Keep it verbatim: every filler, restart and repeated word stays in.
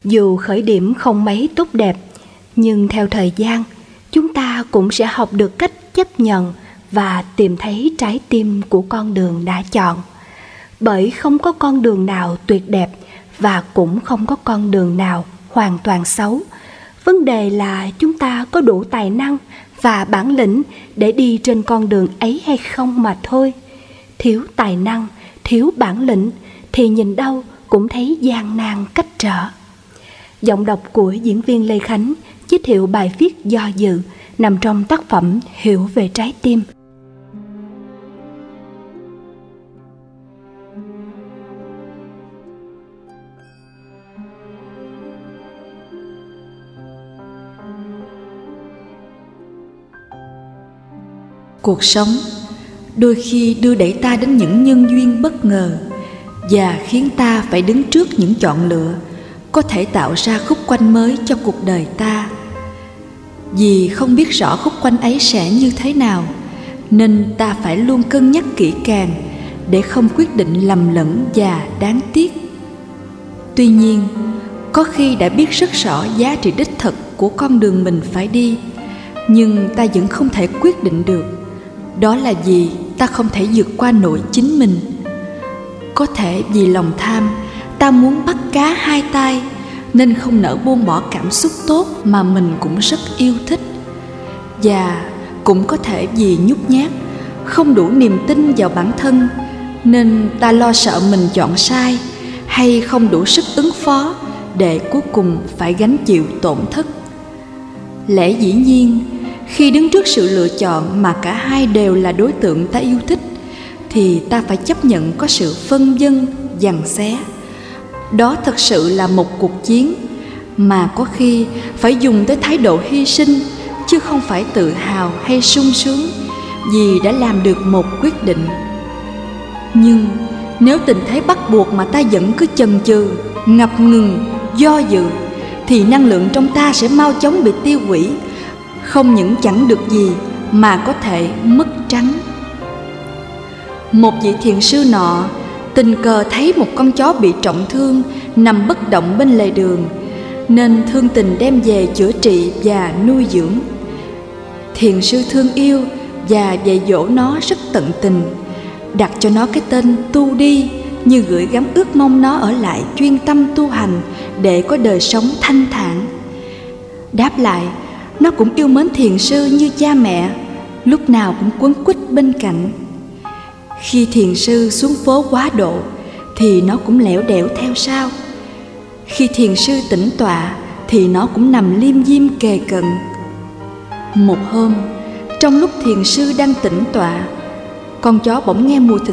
Dù khởi điểm không mấy tốt đẹp, nhưng theo thời gian, chúng ta cũng sẽ học được cách chấp nhận và tìm thấy trái tim của con đường đã chọn. Bởi không có con đường nào tuyệt đẹp và cũng không có con đường nào hoàn toàn xấu. Vấn đề là chúng ta có đủ tài năng và bản lĩnh để đi trên con đường ấy hay không mà thôi. Thiếu tài năng, thiếu bản lĩnh thì nhìn đâu cũng thấy gian nan cách trở. Giọng đọc của diễn viên Lê Khánh giới thiệu bài viết Do Dự nằm trong tác phẩm Hiểu về trái tim. Cuộc sống đôi khi đưa đẩy ta đến những nhân duyên bất ngờ và khiến ta phải đứng trước những chọn lựa có thể tạo ra khúc quanh mới cho cuộc đời ta. Vì không biết rõ khúc quanh ấy sẽ như thế nào, nên ta phải luôn cân nhắc kỹ càng để không quyết định lầm lẫn và đáng tiếc. Tuy nhiên, có khi đã biết rất rõ giá trị đích thực của con đường mình phải đi, nhưng ta vẫn không thể quyết định được. Đó là vì ta không thể vượt qua nổi chính mình. Có thể vì lòng tham, ta muốn bắt cá hai tay nên không nỡ buông bỏ cảm xúc tốt mà mình cũng rất yêu thích. Và cũng có thể vì nhút nhát, không đủ niềm tin vào bản thân nên ta lo sợ mình chọn sai hay không đủ sức ứng phó để cuối cùng phải gánh chịu tổn thất. Lẽ dĩ nhiên, khi đứng trước sự lựa chọn mà cả hai đều là đối tượng ta yêu thích thì ta phải chấp nhận có sự phân vân, giằng xé. Đó thật sự là một cuộc chiến mà có khi phải dùng tới thái độ hy sinh, chứ không phải tự hào hay sung sướng vì đã làm được một quyết định. Nhưng nếu tình thế bắt buộc mà ta vẫn cứ chần chừ, ngập ngừng, do dự thì năng lượng trong ta sẽ mau chóng bị tiêu hủy, không những chẳng được gì mà có thể mất trắng. Một vị thiền sư nọ tình cờ thấy một con chó bị trọng thương nằm bất động bên lề đường, nên thương tình đem về chữa trị và nuôi dưỡng. Thiền sư thương yêu và dạy dỗ nó rất tận tình, đặt cho nó cái tên Tu Đi, như gửi gắm ước mong nó ở lại chuyên tâm tu hành để có đời sống thanh thản. Đáp lại, nó cũng yêu mến thiền sư như cha mẹ, lúc nào cũng quấn quýt bên cạnh. Khi thiền sư xuống phố quá độ thì nó cũng lẻo đẻo theo sau. Khi thiền sư tĩnh tọa thì nó cũng nằm liêm diêm kề cận. Một hôm, trong lúc thiền sư đang tĩnh tọa, con chó bỗng nghe mùi thịt